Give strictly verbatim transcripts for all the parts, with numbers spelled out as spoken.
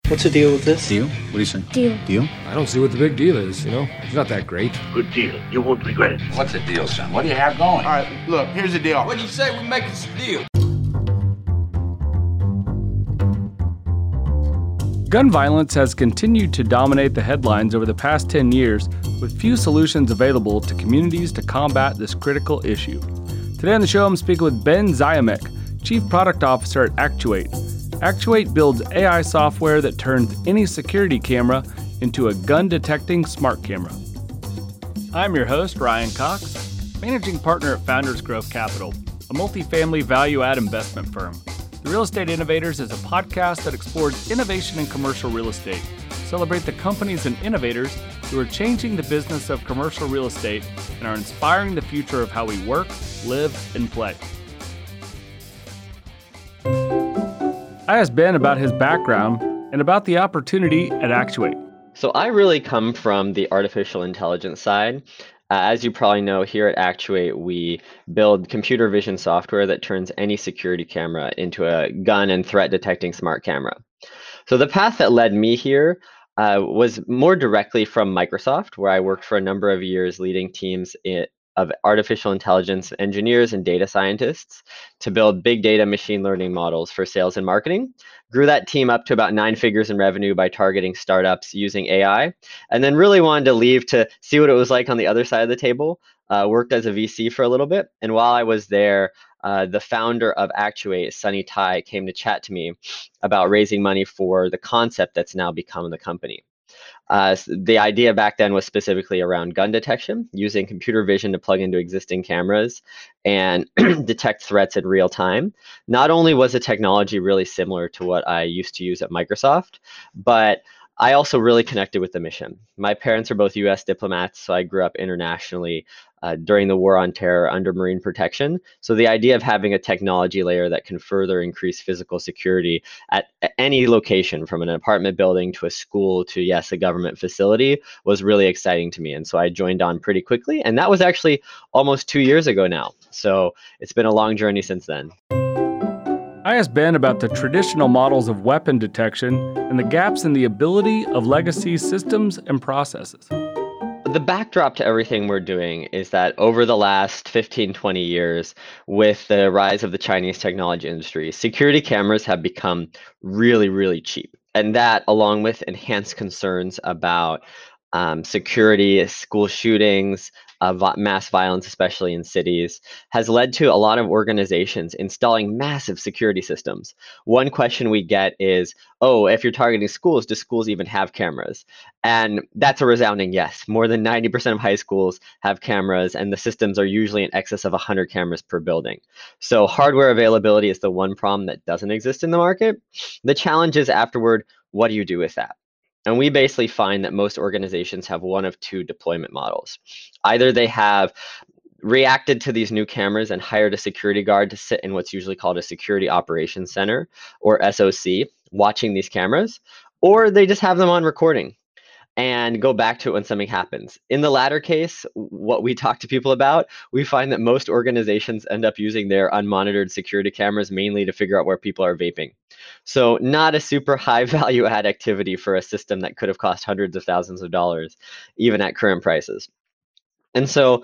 What's the deal with this? Deal? What do you say? Deal. Deal? I don't see what the big deal is, you know? It's not that great. Good deal. You won't regret it. What's the deal, son? What do you have going? All right, look, here's the deal. What do you say we make this deal? Gun violence has continued to dominate the headlines over the past ten years, with few solutions available to communities to combat this critical issue. Today on the show, I'm speaking with Ben Zymek, Chief Product Officer at Actuate. Actuate builds A I software that turns any security camera into a gun-detecting smart camera. I'm your host, Ryan Cox, Managing Partner at Founders Growth Capital, a multifamily value-add investment firm. The Real Estate Innovators is a podcast that explores innovation in commercial real estate. Celebrate the companies and innovators who are changing the business of commercial real estate and are inspiring the future of how we work, live, and play. I asked Ben about his background and about the opportunity at Actuate. So I really come from the artificial intelligence side. Uh, as you probably know, here at Actuate, we build computer vision software that turns any security camera into a gun and threat detecting smart camera. So the path that led me here uh, was more directly from Microsoft, where I worked for a number of years leading teams in, of artificial intelligence engineers and data scientists to build big data machine learning models for sales and marketing. Grew that team up to about nine figures in revenue by targeting startups using A I, and then really wanted to leave to see what it was like on the other side of the table. Uh, worked as a V C for a little bit, and while I was there, uh, the founder of Actuate, Sunny Tai, came to chat to me about raising money for the concept that's now become the company. Uh, the idea back then was specifically around gun detection, using computer vision to plug into existing cameras and detect threats in real time. Not only was the technology really similar to what I used to use at Microsoft, but I also really connected with the mission. My parents are both U S diplomats, so I grew up internationally uh, during the War on Terror under Marine protection. So the idea of having a technology layer that can further increase physical security at any location, from an apartment building to a school to, yes, a government facility, was really exciting to me. And so I joined on pretty quickly. And that was actually almost two years ago now. So it's been a long journey since then. I asked Ben about the traditional models of weapon detection and the gaps in the ability of legacy systems and processes. The backdrop to everything we're doing is that over the last fifteen, twenty years, with the rise of the Chinese technology industry, security cameras have become really, really cheap. And that, along with enhanced concerns about um, security, school shootings, uh, mass violence, especially in cities, has led to a lot of organizations installing massive security systems. One question we get is, oh, if you're targeting schools, do schools even have cameras? And that's a resounding yes. More than ninety percent of high schools have cameras, and the systems are usually in excess of one hundred cameras per building. So hardware availability is the one problem that doesn't exist in the market. The challenge is afterward, what do you do with that? And we basically find that most organizations have one of two deployment models. Either they have reacted to these new cameras and hired a security guard to sit in what's usually called a security operations center, or S O C, watching these cameras, or they just have them on recording and go back to it when something happens. In the latter case, what we talk to people about, we find that most organizations end up using their unmonitored security cameras mainly to figure out where people are vaping. So not a super high value add activity for a system that could have cost hundreds of thousands of dollars, even at current prices. And so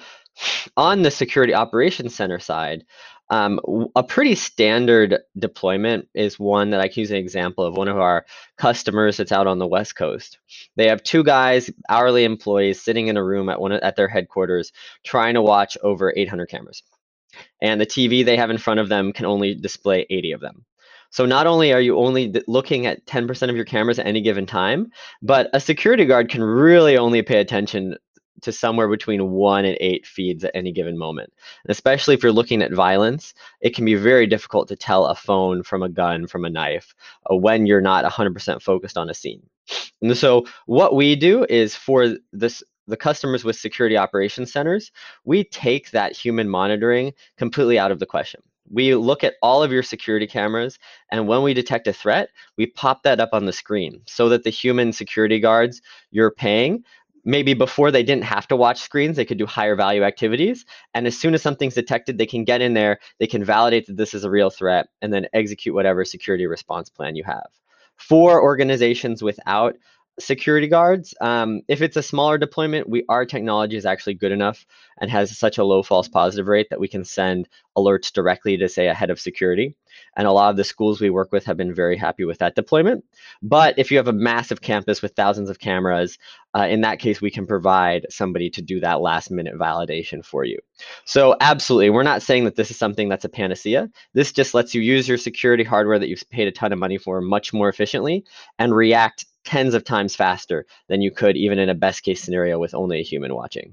on the security operations center side, um, a pretty standard deployment is one that I can use an example of one of our customers that's out on the West Coast. They have two guys, hourly employees, sitting in a room at one at their headquarters, trying to watch over eight hundred cameras. And the T V they have in front of them can only display eighty of them. So not only are you only looking at ten percent of your cameras at any given time, but a security guard can really only pay attention to somewhere between one and eight feeds at any given moment. And especially if you're looking at violence, it can be very difficult to tell a phone from a gun from a knife uh, when you're not one hundred percent focused on a scene. And so what we do is for this the customers with security operations centers, we take that human monitoring completely out of the question. We look at all of your security cameras, and when we detect a threat, we pop that up on the screen so that the human security guards you're paying, maybe before they didn't have to watch screens, they could do higher value activities. And as soon as something's detected, they can get in there, they can validate that this is a real threat, and then execute whatever security response plan you have. For organizations without security guards, um, if it's a smaller deployment, we our technology is actually good enough and has such a low false positive rate that we can send alerts directly to, say, a head of security. And a lot of the schools we work with have been very happy with that deployment. But if you have a massive campus with thousands of cameras, uh, in that case, we can provide somebody to do that last minute validation for you. So absolutely, we're not saying that this is something that's a panacea. This just lets you use your security hardware that you've paid a ton of money for much more efficiently and react tens of times faster than you could even in a best case scenario with only a human watching.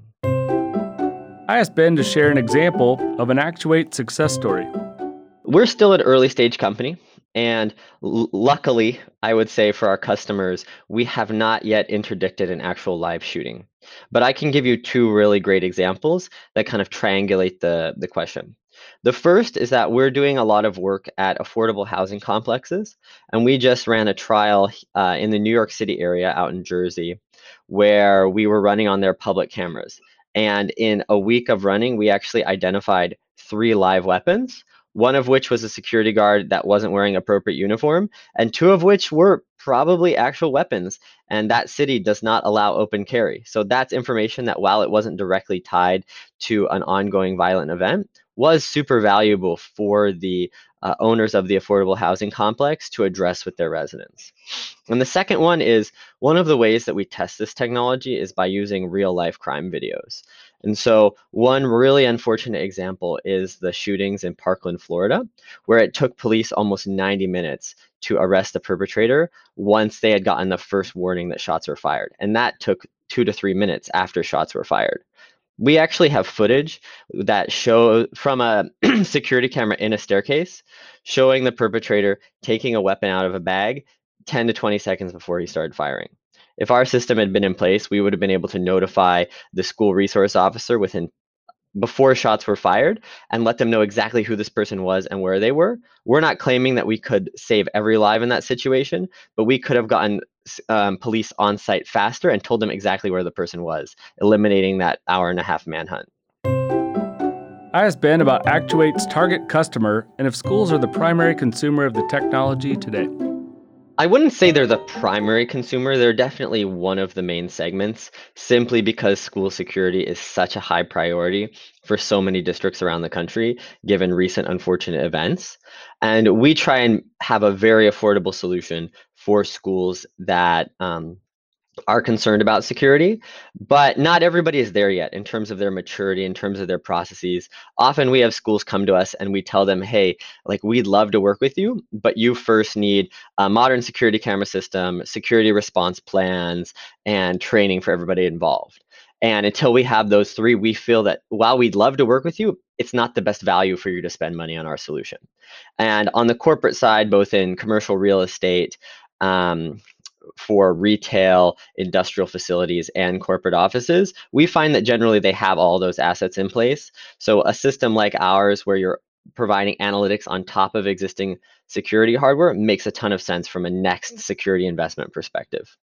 I asked Ben to share an example of an Actuate success story. We're still an early stage company, and l- luckily, I would say for our customers, we have not yet interdicted an actual live shooting. But I can give you two really great examples that kind of triangulate the, the question. The first is that we're doing a lot of work at affordable housing complexes, and we just ran a trial uh, in the New York City area out in Jersey where we were running on their public cameras. And in a week of running, we actually identified three live weapons, one of which was a security guard that wasn't wearing appropriate uniform, and two of which were probably actual weapons. And that city does not allow open carry. So that's information that, while it wasn't directly tied to an ongoing violent event, was super valuable for the uh, owners of the affordable housing complex to address with their residents. And the second one is, one of the ways that we test this technology is by using real life crime videos. And so one really unfortunate example is the shootings in Parkland, Florida, where it took police almost ninety minutes to arrest the perpetrator once they had gotten the first warning that shots were fired. And that took two to three minutes after shots were fired. We actually have footage that show from a security camera in a staircase showing the perpetrator taking a weapon out of a bag ten to twenty seconds before he started firing. If our system had been in place, we would have been able to notify the school resource officer within before shots were fired and let them know exactly who this person was and where they were. We're not claiming that we could save every life in that situation, but we could have gotten um, police on site faster and told them exactly where the person was, eliminating that hour and a half manhunt. I asked Ben about Actuate's target customer and if schools are the primary consumer of the technology today. I wouldn't say they're the primary consumer. They're definitely one of the main segments, simply because school security is such a high priority for so many districts around the country, given recent unfortunate events. And we try and have a very affordable solution for schools that um, are concerned about security, but not everybody is there yet in terms of their maturity, in terms of their processes. Often we have schools come to us and we tell them, hey, like, we'd love to work with you, but you first need a modern security camera system, security response plans, and training for everybody involved. And until we have those three, we feel that while we'd love to work with you, it's not the best value for you to spend money on our solution. And on the corporate side, both in commercial real estate, um, for retail, industrial facilities, and corporate offices, we find that generally they have all those assets in place. So a system like ours, where you're providing analytics on top of existing security hardware, makes a ton of sense from a next security investment perspective.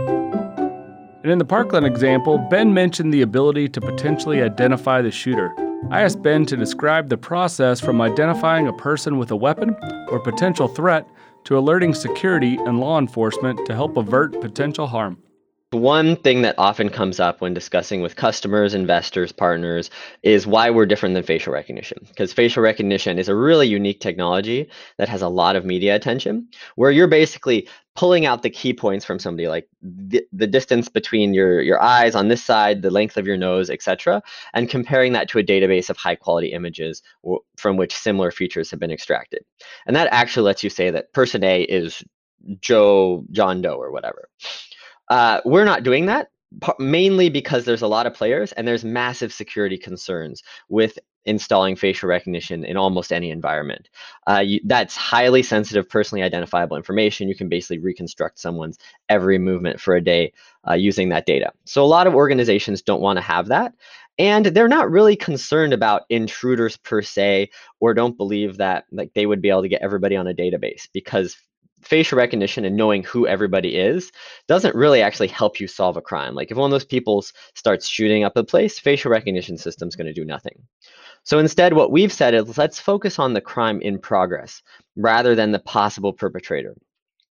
And in the Parkland example, Ben mentioned the ability to potentially identify the shooter. I asked Ben to describe the process from identifying a person with a weapon or potential threat to alerting security and law enforcement to help avert potential harm. One thing that often comes up when discussing with customers, investors, partners is why we're different than facial recognition. Because facial recognition is a really unique technology that has a lot of media attention, where you're basically pulling out the key points from somebody, like the, the distance between your, your eyes on this side, the length of your nose, et cetera, and comparing that to a database of high quality images w- from which similar features have been extracted. And that actually lets you say that person A is Joe, John Doe, or whatever. Uh, we're not doing that, mainly because there's a lot of players and there's massive security concerns with installing facial recognition in almost any environment. Uh, you, that's highly sensitive, personally identifiable information. You can basically reconstruct someone's every movement for a day uh, using that data. So a lot of organizations don't want to have that. And they're not really concerned about intruders per se, or don't believe that like they would be able to get everybody on a database, because facial recognition and knowing who everybody is doesn't really actually help you solve a crime. Like if one of those people starts shooting up a place, facial recognition system's going to do nothing. So instead, what we've said is, let's focus on the crime in progress rather than the possible perpetrator.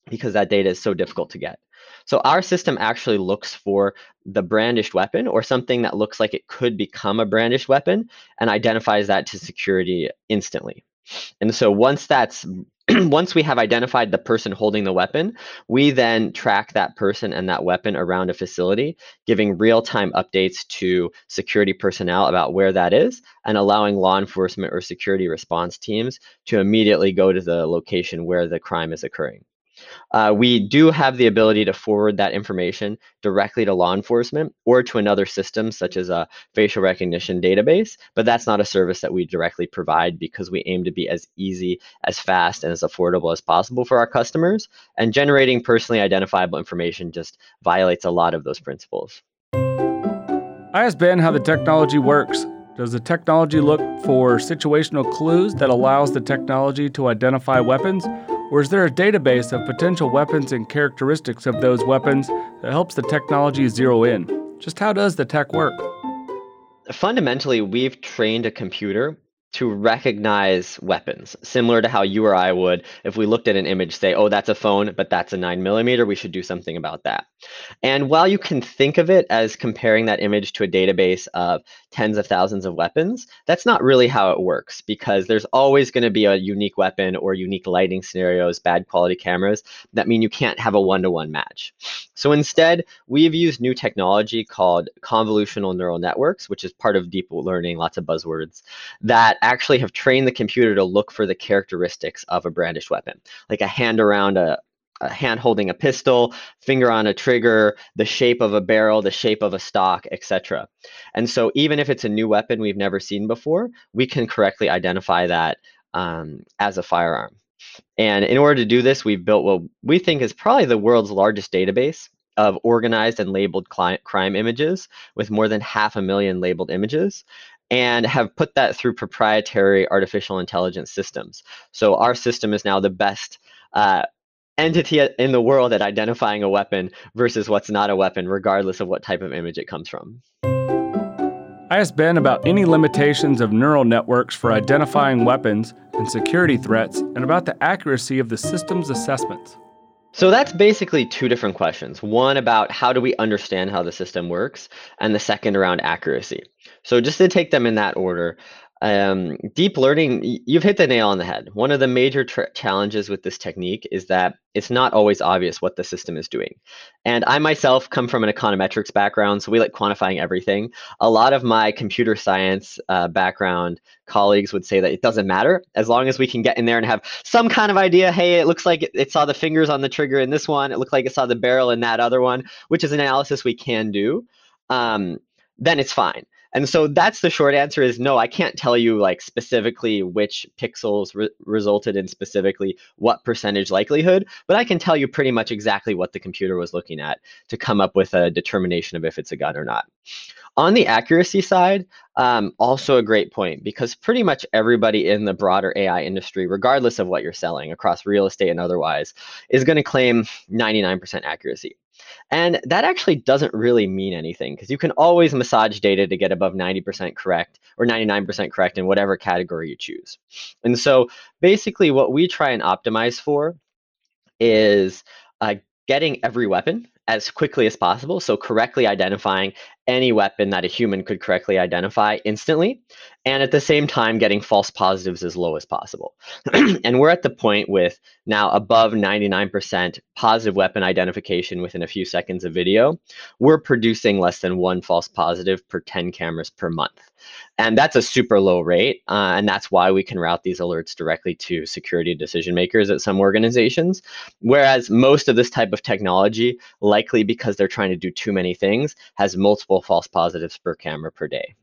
because that data is so difficult to get. So our system actually looks for the brandished weapon or something that looks like it could become a brandished weapon and identifies that to security instantly. And so once that's once we have identified the person holding the weapon, we then track that person and that weapon around a facility, giving real-time updates to security personnel about where that is and allowing law enforcement or security response teams to immediately go to the location where the crime is occurring. Uh, we do have the ability to forward that information directly to law enforcement or to another system, such as a facial recognition database, but that's not a service that we directly provide because we aim to be as easy, as fast, and as affordable as possible for our customers. And generating personally identifiable information just violates a lot of those principles. I asked Ben how the technology works. Does the technology look for situational clues that allows the technology to identify weapons? Or is there a database of potential weapons and characteristics of those weapons that helps the technology zero in? Just how does the tech work? Fundamentally, we've trained a computer to recognize weapons, similar to how you or I would if we looked at an image, say, oh, that's a phone, but that's a nine millimeter, we should do something about that. And while you can think of it as comparing that image to a database of tens of thousands of weapons, that's not really how it works, because there's always going to be a unique weapon or unique lighting scenarios, bad quality cameras, that mean you can't have a one-to-one match. So instead, we've used new technology called convolutional neural networks, which is part of deep learning, lots of buzzwords, that actually have trained the computer to look for the characteristics of a brandished weapon, like a hand around a, a hand holding a pistol, finger on a trigger, the shape of a barrel, the shape of a stock, et cetera. And so even if it's a new weapon we've never seen before, we can correctly identify that um, as a firearm. And in order to do this, we've built what we think is probably the world's largest database of organized and labeled crime images with more than half a million labeled images, and have put that through proprietary artificial intelligence systems. So our system is now the best uh, entity in the world at identifying a weapon versus what's not a weapon, regardless of what type of image it comes from. I asked Ben about any limitations of neural networks for identifying weapons and security threats, and about the accuracy of the system's assessments. So that's basically two different questions. One about how do we understand how the system works, and the second around accuracy. So just to take them in that order, um, deep learning, you've hit the nail on the head. One of the major challenges with this technique is that it's not always obvious what the system is doing. And I myself come from an econometrics background, so we like quantifying everything. A lot of my computer science uh, background colleagues would say that it doesn't matter as long as we can get in there and have some kind of idea. Hey, it looks like it, it saw the fingers on the trigger in this one. It looked like it saw the barrel in that other one, which is an analysis we can do. Um, then it's fine. And so that's the short answer is no, I can't tell you like specifically which pixels re resulted in specifically what percentage likelihood, but I can tell you pretty much exactly what the computer was looking at to come up with a determination of if it's a gun or not. On the accuracy side, um, also a great point, because pretty much everybody in the broader A I industry, regardless of what you're selling across real estate and otherwise, is going to claim ninety-nine percent accuracy. And that actually doesn't really mean anything, because you can always massage data to get above ninety percent correct or ninety-nine percent correct in whatever category you choose. And so basically what we try and optimize for is uh, getting every weapon as quickly as possible. So correctly identifying any weapon that a human could correctly identify instantly, and at the same time getting false positives as low as possible. And we're at the point with now above ninety-nine percent positive weapon identification within a few seconds of video. We're producing less than one false positive per ten cameras per month. And that's a super low rate, uh, and that's why we can route these alerts directly to security decision makers at some organizations. Whereas most of this type of technology, likely because they're trying to do too many things, has multiple false positives per camera per day.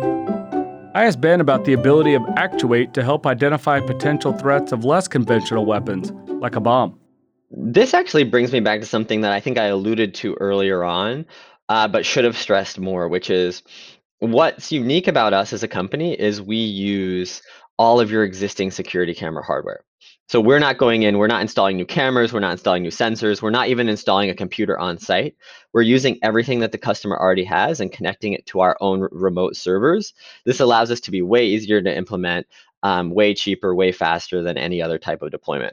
I asked Ben about the ability of Actuate to help identify potential threats of less conventional weapons, like a bomb. This actually brings me back to something that I think I alluded to earlier on, uh, but should have stressed more, which is what's unique about us as a company is we use all of your existing security camera hardware. So we're not going in, we're not installing new cameras, we're not installing new sensors, we're not even installing a computer on site. We're using everything that the customer already has and connecting it to our own remote servers. This allows us to be way easier to implement, um, way cheaper, way faster than any other type of deployment.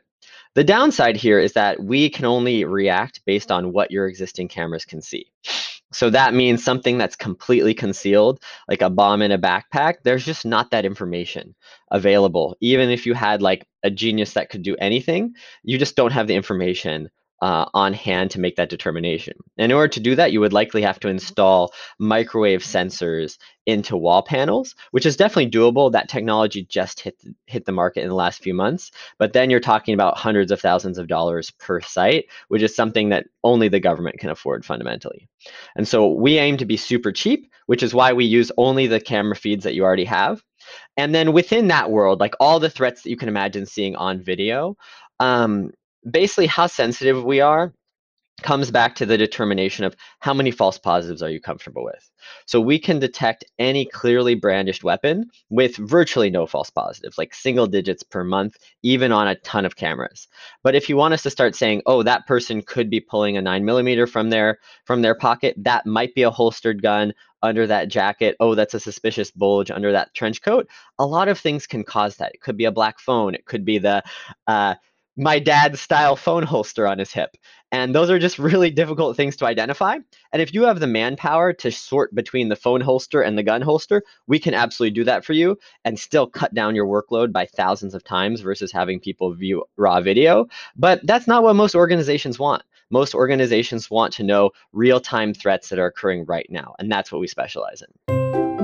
The downside here is that we can only react based on what your existing cameras can see. So that means something that's completely concealed, like a bomb in a backpack, there's just not that information available. Even if you had like a genius that could do anything, you just don't have the information uh, on hand to make that determination. In order to do that, you would likely have to install microwave sensors into wall panels, which is definitely doable. That technology just hit the, hit the market in the last few months. But then you're talking about hundreds of thousands of dollars per site, which is something that only the government can afford fundamentally. And so we aim to be super cheap, which is why we use only the camera feeds that you already have. And then within that world, like all the threats that you can imagine seeing on video, um, basically how sensitive we are comes back to the determination of how many false positives are you comfortable with. So we can detect any clearly brandished weapon with virtually no false positives, like single digits per month, even on a ton of cameras. But if you want us to start saying, oh, that person could be pulling a nine millimeter from their from their pocket, that might be a holstered gun under that jacket, oh, that's a suspicious bulge under that trench coat, a lot of things can cause that. It could be a black phone, it could be the uh, my dad's style phone holster on his hip. And those are just really difficult things to identify. And if you have the manpower to sort between the phone holster and the gun holster, we can absolutely do that for you and still cut down your workload by thousands of times versus having people view raw video. But that's not what most organizations want. Most organizations want to know real-time threats that are occurring right now. And that's what we specialize in.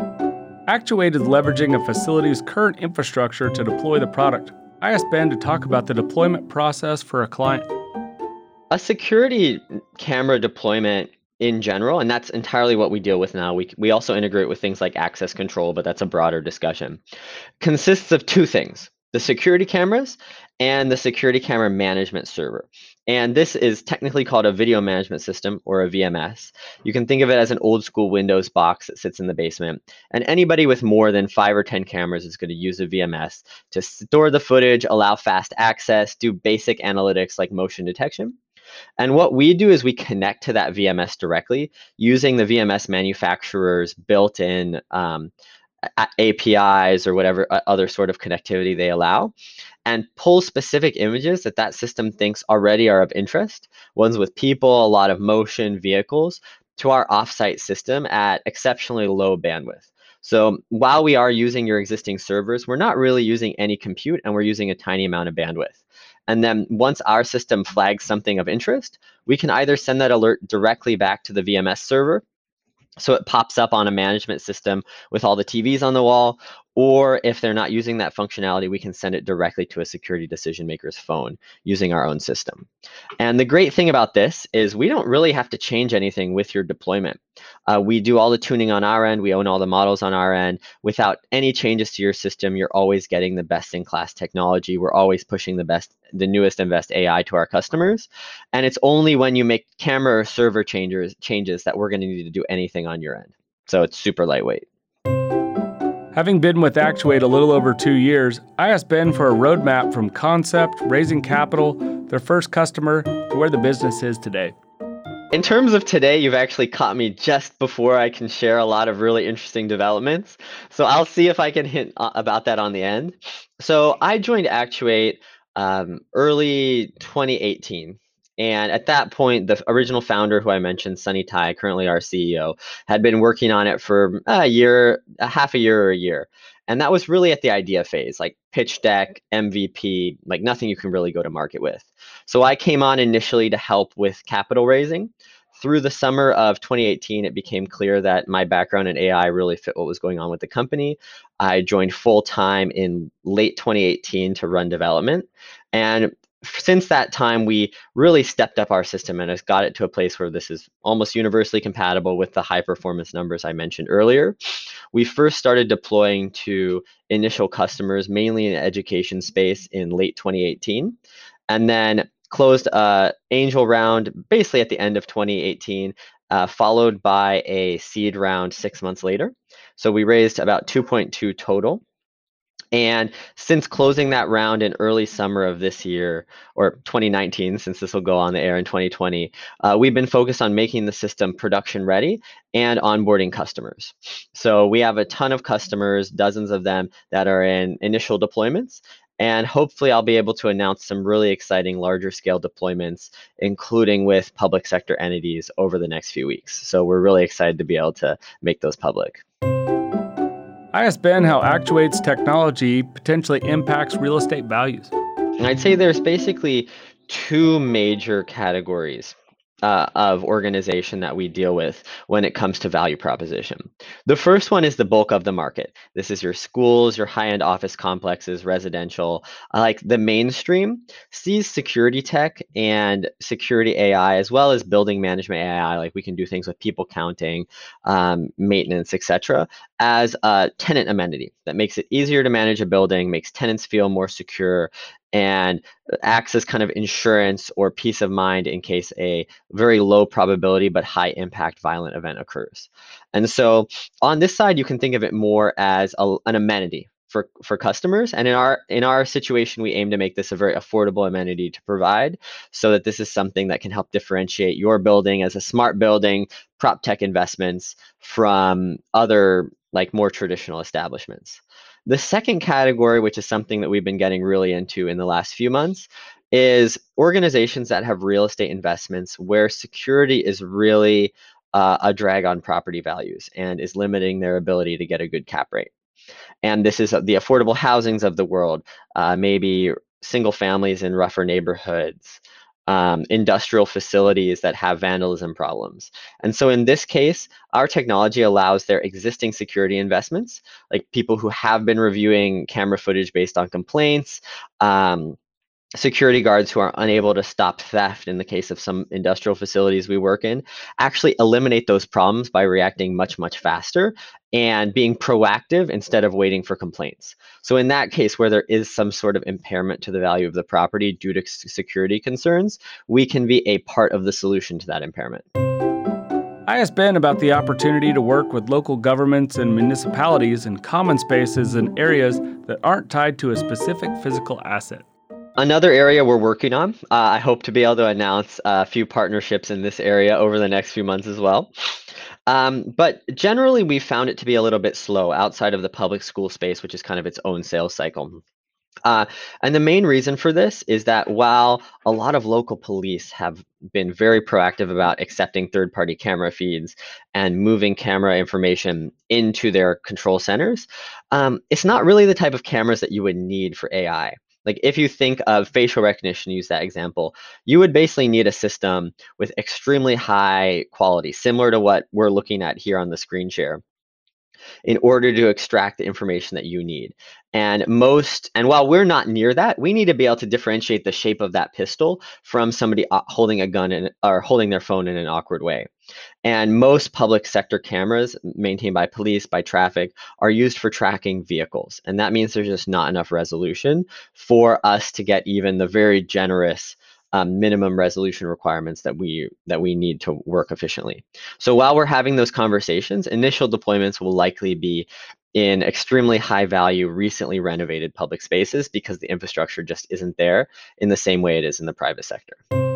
Actuate is leveraging a facility's current infrastructure to deploy the product. I asked Ben to talk about the deployment process for a client. A security camera deployment in general, and that's entirely what we deal with now. We, we also integrate with things like access control, but that's a broader discussion, consists of two things: the security cameras and the security camera management server. And this is technically called a video management system, or a V M S. You can think of it as an old school Windows box that sits in the basement. And anybody with more than five or ten cameras is going to use a V M S to store the footage, allow fast access, do basic analytics like motion detection. And what we do is we connect to that V M S directly using the V M S manufacturer's built-in um, A P Is or whatever other sort of connectivity they allow, and pull specific images that that system thinks already are of interest, ones with people, a lot of motion, vehicles, to our offsite system at exceptionally low bandwidth. So while we are using your existing servers, we're not really using any compute, and we're using a tiny amount of bandwidth. And then once our system flags something of interest, we can either send that alert directly back to the V M S server, so it pops up on a management system with all the T Vs on the wall, or if they're not using that functionality, we can send it directly to a security decision maker's phone using our own system. And the great thing about this is we don't really have to change anything with your deployment. Uh, we do all the tuning on our end. We own all the models on our end. Without any changes to your system, you're always getting the best in class technology. We're always pushing the best, the newest and best A I to our customers. And it's only when you make camera or server changes, changes that we're going to need to do anything on your end. So it's super lightweight. Having been with Actuate a little over two years, I asked Ben for a roadmap from concept, raising capital, their first customer, to where the business is today. In terms of today, you've actually caught me just before I can share a lot of really interesting developments. So I'll see if I can hint about that on the end. So I joined Actuate um, early twenty eighteen. And at that point, the original founder who I mentioned, Sunny Tai, currently our C E O, had been working on it for a year, a half a year or a year. And that was really at the idea phase, like pitch deck, M V P, like nothing you can really go to market with. So I came on initially to help with capital raising. Through the summer of twenty eighteen, it became clear that my background in A I really fit what was going on with the company. I joined full time in late twenty eighteen to run development. And since that time, we really stepped up our system and has got it to a place where this is almost universally compatible with the high performance numbers I mentioned earlier. We first started deploying to initial customers, mainly in the education space, in late twenty eighteen, and then closed an angel round basically at the end of twenty eighteen, uh, followed by a seed round six months later. So we raised about two point two total. And since closing that round in early summer of this year, or twenty nineteen, since this will go on the air in twenty twenty, uh, we've been focused on making the system production ready and onboarding customers. So we have a ton of customers, dozens of them, that are in initial deployments. And hopefully I'll be able to announce some really exciting larger scale deployments, including with public sector entities over the next few weeks. So we're really excited to be able to make those public. I asked Ben how Actuate's technology potentially impacts real estate values. And I'd say there's basically two major categories uh, of organization that we deal with when it comes to value proposition. The first one is the bulk of the market. This is your schools, your high-end office complexes, residential. Uh, like the mainstream sees security tech and security A I, as well as building management A I, like we can do things with people counting, um, maintenance, et cetera, as a tenant amenity that makes it easier to manage a building, makes tenants feel more secure, and acts as kind of insurance or peace of mind in case a very low probability but high impact violent event occurs. And so on this side, you can think of it more as a, an amenity for, for customers. And in our in our situation, we aim to make this a very affordable amenity to provide, so that this is something that can help differentiate your building as a smart building, prop tech investments from other like more traditional establishments. The second category, which is something that we've been getting really into in the last few months, is organizations that have real estate investments where security is really uh, a drag on property values and is limiting their ability to get a good cap rate. And this is the affordable housings of the world, uh, maybe single families in rougher neighborhoods, Um, industrial facilities that have vandalism problems. And so in this case, our technology allows their existing security investments, like people who have been reviewing camera footage based on complaints, um, security guards who are unable to stop theft in the case of some industrial facilities we work in, actually eliminate those problems by reacting much, much faster and being proactive instead of waiting for complaints. So in that case, where there is some sort of impairment to the value of the property due to security concerns, we can be a part of the solution to that impairment. I asked Ben about the opportunity to work with local governments and municipalities in common spaces and areas that aren't tied to a specific physical asset. Another area we're working on, uh, I hope to be able to announce a few partnerships in this area over the next few months as well. Um, but generally, we found it to be a little bit slow outside of the public school space, which is kind of its own sales cycle. Uh, and the main reason for this is that while a lot of local police have been very proactive about accepting third-party camera feeds and moving camera information into their control centers, um, it's not really the type of cameras that you would need for A I. Like if you think of facial recognition, use that example, you would basically need a system with extremely high quality, similar to what we're looking at here on the screen share, in order to extract the information that you need. And most, and while we're not near that, we need to be able to differentiate the shape of that pistol from somebody holding a gun in, or holding their phone in an awkward way. And most public sector cameras maintained by police, by traffic, are used for tracking vehicles. And that means there's just not enough resolution for us to get even the very generous Um, minimum resolution requirements that we that we need to work efficiently. So while we're having those conversations, initial deployments will likely be in extremely high value, recently renovated public spaces because the infrastructure just isn't there in the same way it is in the private sector.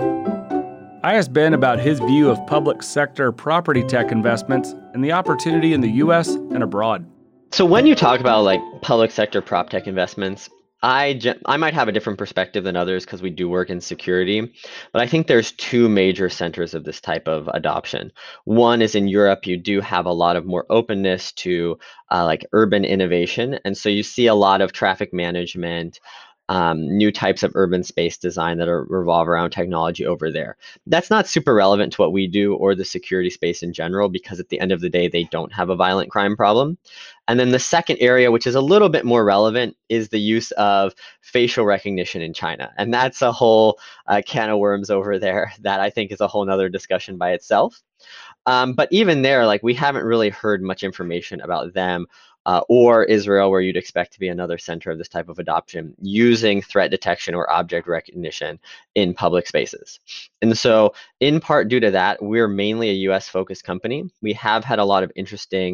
I asked Ben about his view of public sector property tech investments and the opportunity in the U S and abroad. So when you talk about like public sector prop tech investments, I, I might have a different perspective than others because we do work in security, but I think there's two major centers of this type of adoption. One is in Europe, you do have a lot of more openness to uh, like urban innovation. And so you see a lot of traffic management, um, new types of urban space design that are revolve around technology over there. That's not super relevant to what we do or the security space in general, because at the end of the day, they don't have a violent crime problem. And then the second area, which is a little bit more relevant, is the use of facial recognition in China. And that's a whole uh, can of worms over there that I think is a whole nother discussion by itself. Um, but even there, like we haven't really heard much information about them uh, or Israel, where you'd expect to be another center of this type of adoption, using threat detection or object recognition in public spaces. And so in part due to that, we're mainly a U S focused company. We have had a lot of interesting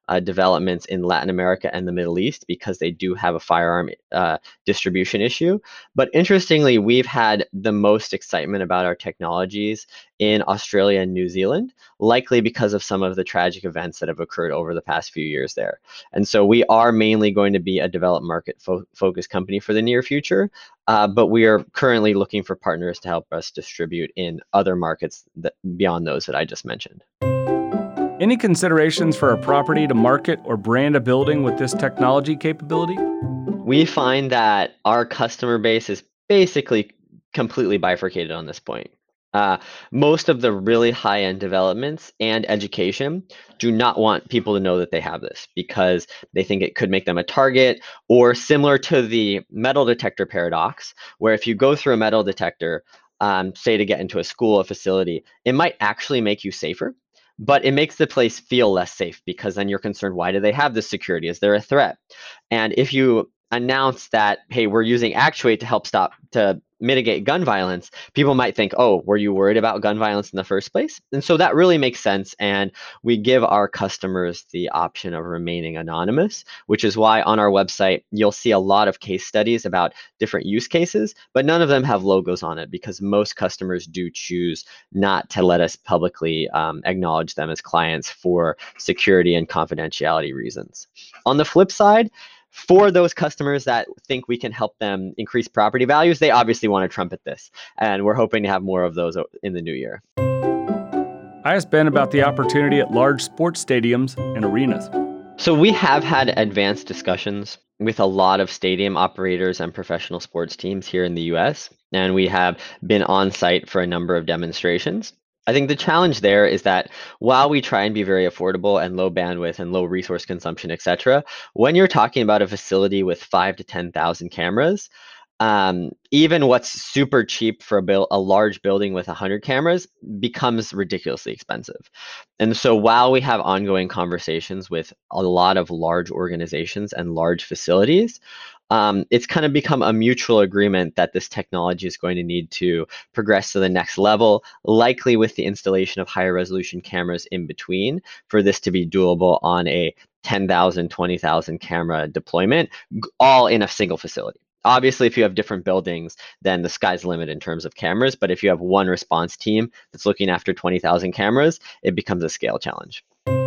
uh, developments in Latin America and the Middle East because they do have a firearm uh, distribution issue. But interestingly, we've had the most excitement about our technologies in Australia and New Zealand, likely because of some of the tragic events that have occurred over the past few years there. And so we are mainly going to be a developed market fo- focused company for the near future, uh, but we are currently looking for partners to help us distribute in other markets that, beyond those that I just mentioned. Any considerations for a property to market or brand a building with this technology capability? We find that our customer base is basically completely bifurcated on this point. Uh, most of the really high-end developments and education do not want people to know that they have this because they think it could make them a target, or similar to the metal detector paradox, where if you go through a metal detector, um, say to get into a school or facility, it might actually make you safer, but it makes the place feel less safe because then you're concerned, why do they have this security? Is there a threat? And if you announce that, hey, we're using Actuate to help stop, to mitigate gun violence, people might think, oh, were you worried about gun violence in the first place? And so that really makes sense. And we give our customers the option of remaining anonymous, which is why on our website, you'll see a lot of case studies about different use cases, but none of them have logos on it because most customers do choose not to let us publicly um, acknowledge them as clients for security and confidentiality reasons. On the flip side, for those customers that think we can help them increase property values, they obviously want to trumpet this. And we're hoping to have more of those in the new year. I asked Ben about the opportunity at large sports stadiums and arenas. So we have had advanced discussions with a lot of stadium operators and professional sports teams here in the U S, and we have been on site for a number of demonstrations. I think the challenge there is that while we try and be very affordable and low bandwidth and low resource consumption, et cetera, when you're talking about a facility with five to ten thousand cameras, um, even what's super cheap for a, build, a large building with one hundred cameras becomes ridiculously expensive. And so while we have ongoing conversations with a lot of large organizations and large facilities, um, it's kind of become a mutual agreement that this technology is going to need to progress to the next level, likely with the installation of higher resolution cameras in between for this to be doable on a ten thousand, twenty thousand camera deployment, all in a single facility. Obviously, if you have different buildings, then the sky's the limit in terms of cameras. But if you have one response team that's looking after twenty thousand cameras, it becomes a scale challenge.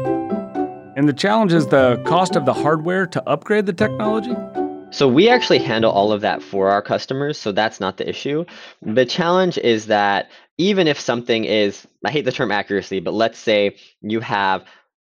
And the challenge is the cost of the hardware to upgrade the technology? So we actually handle all of that for our customers, so that's not the issue. The challenge is that even if something is, I hate the term accuracy, but let's say you have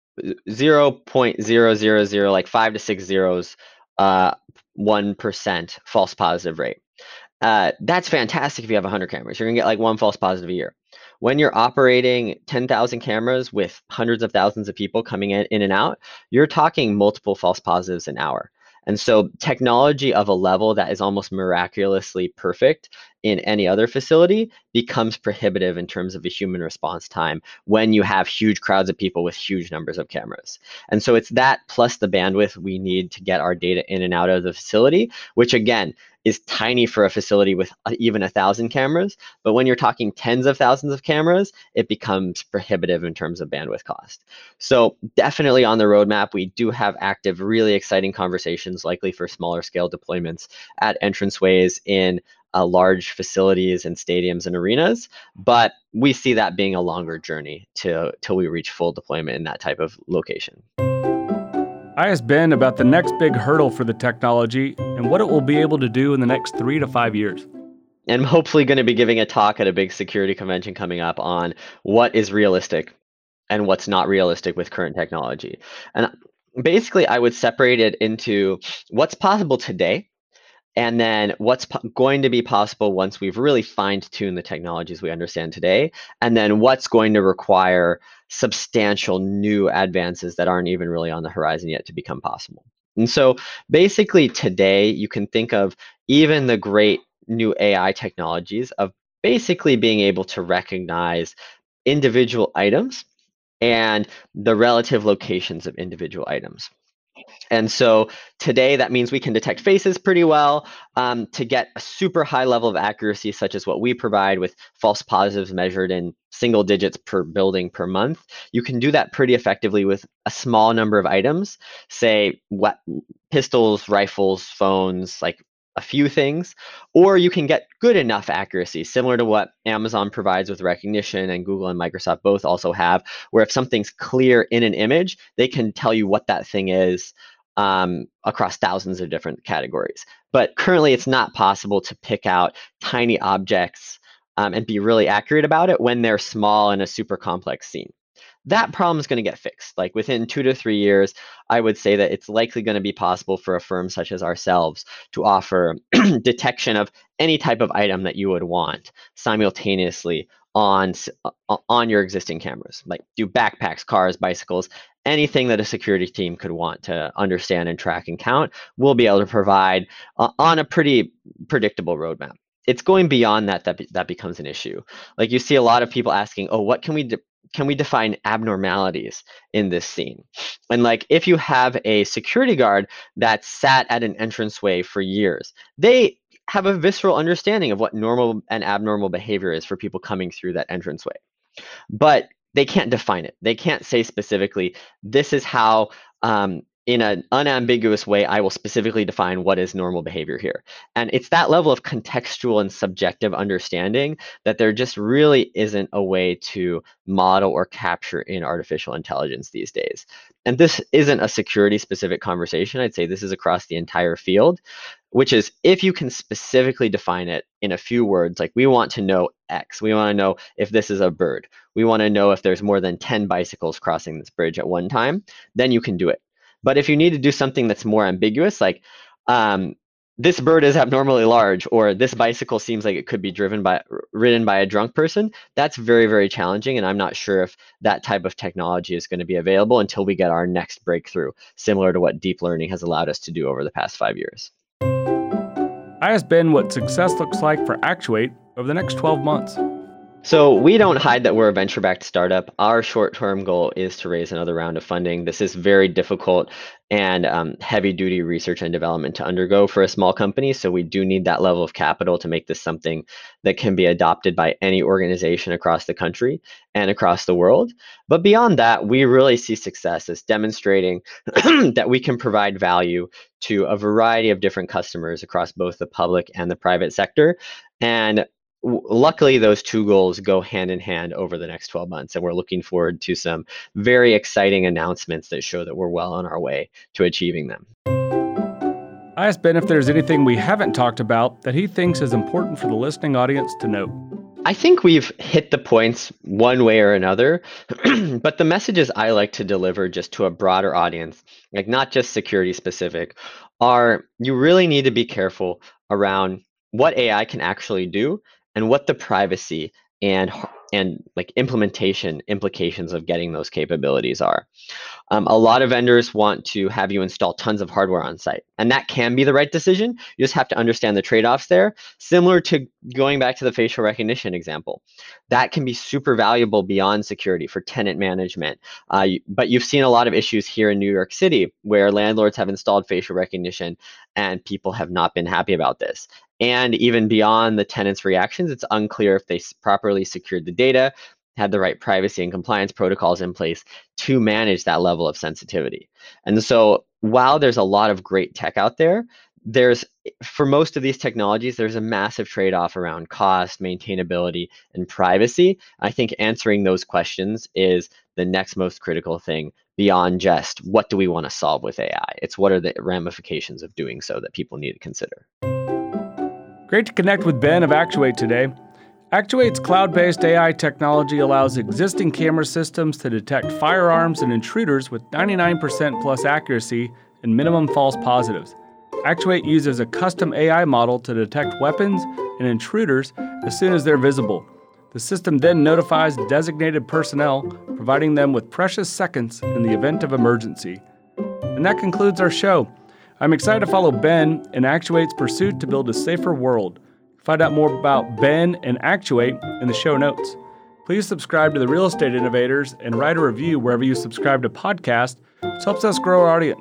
zero point zero zero zero, like five to six zeros, uh, one percent false positive rate. Uh, that's fantastic if you have one hundred cameras. You're going to get like one false positive a year. When you're operating ten thousand cameras with hundreds of thousands of people coming in, in and out, you're talking multiple false positives an hour. And so technology of a level that is almost miraculously perfect in any other facility becomes prohibitive in terms of a human response time when you have huge crowds of people with huge numbers of cameras. And so it's that plus the bandwidth we need to get our data in and out of the facility, which again, is tiny for a facility with even a thousand cameras. But when you're talking tens of thousands of cameras, it becomes prohibitive in terms of bandwidth cost. So definitely on the roadmap, we do have active, really exciting conversations, likely for smaller scale deployments at entranceways in uh, large facilities and stadiums and arenas. But we see that being a longer journey to till we reach full deployment in that type of location. I asked Ben about the next big hurdle for the technology and what it will be able to do in the next three to five years. And I'm hopefully going to be giving a talk at a big security convention coming up on what is realistic and what's not realistic with current technology. And basically, I would separate it into what's possible today, and then what's po- going to be possible once we've really fine-tuned the technologies we understand today, and then what's going to require substantial new advances that aren't even really on the horizon yet to become possible. And so basically today, you can think of even the great new A I technologies of basically being able to recognize individual items and the relative locations of individual items. And so today, that means we can detect faces pretty well. Um, to get a super high level of accuracy, such as what we provide with false positives measured in single digits per building per month, you can do that pretty effectively with a small number of items, say what, pistols, rifles, phones, like a few things, or you can get good enough accuracy, similar to what Amazon provides with recognition and Google and Microsoft both also have, where if something's clear in an image, they can tell you what that thing is um, across thousands of different categories. But currently, it's not possible to pick out tiny objects um, and be really accurate about it when they're small in a super complex scene. That problem is going to get fixed. Like within two to three years, I would say that it's likely going to be possible for a firm such as ourselves to offer detection of any type of item that you would want simultaneously on, on your existing cameras. Like do backpacks, cars, bicycles, anything that a security team could want to understand and track and count, we'll be able to provide uh, on a pretty predictable roadmap. It's going beyond that that, be, that becomes an issue. Like you see a lot of people asking, oh, what can we do? Can we define abnormalities in this scene? And like, if you have a security guard that sat at an entranceway for years, they have a visceral understanding of what normal and abnormal behavior is for people coming through that entranceway. But they can't define it. They can't say specifically, this is how, um, in an unambiguous way, I will specifically define what is normal behavior here. And it's that level of contextual and subjective understanding that there just really isn't a way to model or capture in artificial intelligence these days. And this isn't a security specific conversation. I'd say this is across the entire field, which is if you can specifically define it in a few words, like we want to know X, we want to know if this is a bird, we want to know if there's more than ten bicycles crossing this bridge at one time, then you can do it. But if you need to do something that's more ambiguous, like um, this bird is abnormally large, or this bicycle seems like it could be driven by ridden by a drunk person, that's very, very challenging. And I'm not sure if that type of technology is going to be available until we get our next breakthrough, similar to what deep learning has allowed us to do over the past five years. I asked Ben what success looks like for Actuate over the next twelve months. So we don't hide that we're a venture-backed startup. Our short-term goal is to raise another round of funding. This is very difficult and um, heavy-duty research and development to undergo for a small company. So we do need that level of capital to make this something that can be adopted by any organization across the country and across the world. But beyond that, we really see success as demonstrating that we can provide value to a variety of different customers across both the public and the private sector. And luckily, those two goals go hand in hand over the next twelve months, and we're looking forward to some very exciting announcements that show that we're well on our way to achieving them. I asked Ben if there's anything we haven't talked about that he thinks is important for the listening audience to know. I think we've hit the points one way or another, but the messages I like to deliver just to a broader audience, like not just security specific, are you really need to be careful around what A I can actually do and what the privacy and and like implementation implications of getting those capabilities are. Um, a lot of vendors want to have you install tons of hardware on site, and that can be the right decision. You just have to understand the trade-offs there. Similar to going back to the facial recognition example, that can be super valuable beyond security for tenant management. Uh, but you've seen a lot of issues here in New York City where landlords have installed facial recognition and people have not been happy about this. And even beyond the tenants' reactions, it's unclear if they properly secured the data, had the right privacy and compliance protocols in place to manage that level of sensitivity. And so while there's a lot of great tech out there, there's, for most of these technologies, there's a massive trade-off around cost, maintainability, and privacy. I think answering those questions is the next most critical thing beyond just what do we want to solve with A I. It's what are the ramifications of doing so that people need to consider. Great to connect with Ben of Actuate today. Actuate's cloud-based A I technology allows existing camera systems to detect firearms and intruders with ninety-nine percent plus accuracy and minimum false positives. Actuate uses a custom A I model to detect weapons and intruders as soon as they're visible. The system then notifies designated personnel, providing them with precious seconds in the event of emergency. And that concludes our show. I'm excited to follow Ben in Actuate's pursuit to build a safer world. Find out more about Ben and Actuate in the show notes. Please subscribe to The Real Estate Innovators and write a review wherever you subscribe to podcasts, which helps us grow our audience.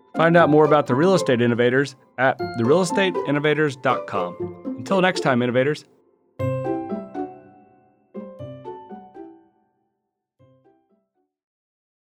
Find out more about the Real Estate Innovators at the real estate innovators dot com. Until next time, innovators.